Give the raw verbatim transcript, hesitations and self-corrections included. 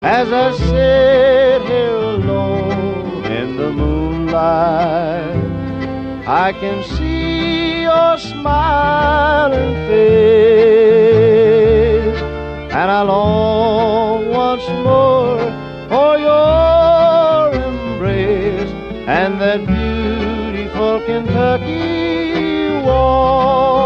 As I sit here alone in the moonlight, I can see your smiling face, and I long once more for your embrace and that beautiful Kentucky waltz.